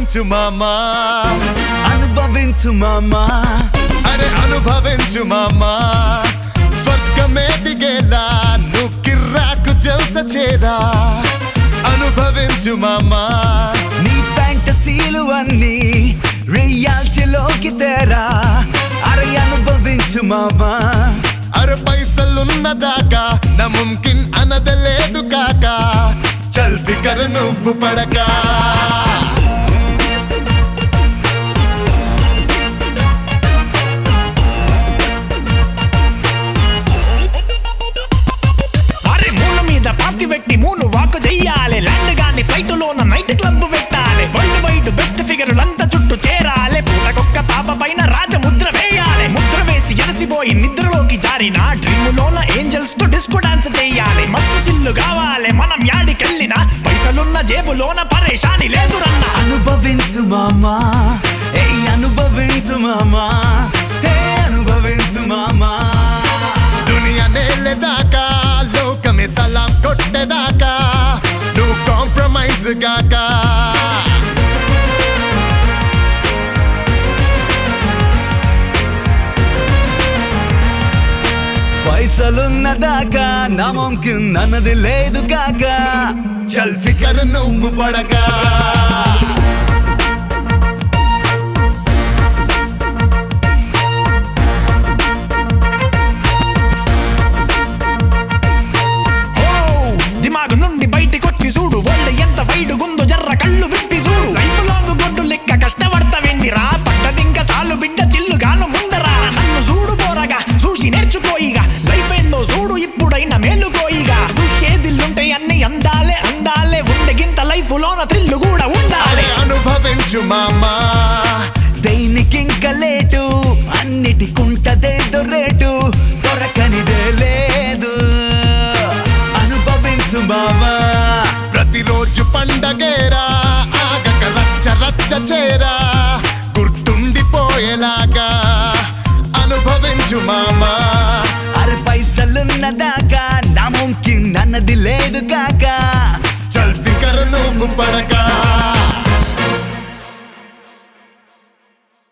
అనుభవించు మామా అనుభవించు మామా అరే అనుభవించు మామా స్వర్గమే దిగేలా నువ్వు కిర్రాకు జల్స చేరా అనుభవించు మామా నీ ఫ్యాంటసీలు అన్నీ రియాలిటీలోకి తేరా అరే అనుభవించు మామా అరే పైసలున్నదాకా నా ముమ్కిన్ అనదలేదు కాకా చల్ ఫికర్ నువ్వు పడకా పెట్టి మూను వాక్ చెయ్యాలి ల్యాండ్ గాని ఫ్లైట్ లోన నైట్ క్లబ్ పెట్టాలి వరల్డ్ వైడ్ బెస్ట్ ఫిగరులంతా చుట్టూ చేరాలి పూటకొక్క పాప పైన రాజముద్ర వేయాలి ముద్ర వేసి ఎలసిపోయి నిద్రలోకి జారిన డ్రీమ్ లోన ఏంజల్స్ తో డిస్కో డాన్స్ చెయ్యాలి మస్తు చిల్లు కావాలి మనం యాడికెళ్ళినా పైసలున్న జేబులోన పరేషాని లేదు రన్న అనుభవించు మామా ఏ అనుభవించు మామా ఏ అనుభవించు మామా దునియా నేలేదాకా లోకమే సలాం కొట్టేదాకా నువ్వు కాంప్రమైజ్ గాకా పైసలున్నదాకా నా ముమ్కిన్ అన్నది లేదు కాకా చల్ ఫికర్ నువ్వు పడగా నుండి బయటికొచ్చి చూడు ఒళ్ళు ఎంత వైడుగుందో జర్ర కళ్ళు విప్పి చూడు లైఫ్ లాంగ్ గొడ్డు లెక్క కష్టపడతావేందిరా పట్టదింక సాలు బిడ్డ చిల్లుగాను ముందరా నన్ను చూడు పోరగా చూసి నేర్చుకోయిగా లైఫ్ ఏందో చూడు ఇప్పుడైనా మేలుకోయిగా చూసేదిల్లుంటే అన్ని అందాలే అందాలే ఉండగింత లైఫ్ లోన థ్రిల్లు కూడా ఉండాలి అనుభవించు మామా దేనికింక లేటు అన్నిటికుంటదేదో రేటు దొరకనిదే లేదు అనుభవించు మామా ప్రతిరోజు పండగేరా ఆగక రచ్చ రచ్చ చేరా గుర్తుండిపోయేలాగా అనుభవించు మామా అరే పైసలున్నదాకా నా ముమ్కిన్ అన్నది లేదు కాకా చల్ ఫికర్ నువ్వు పడగా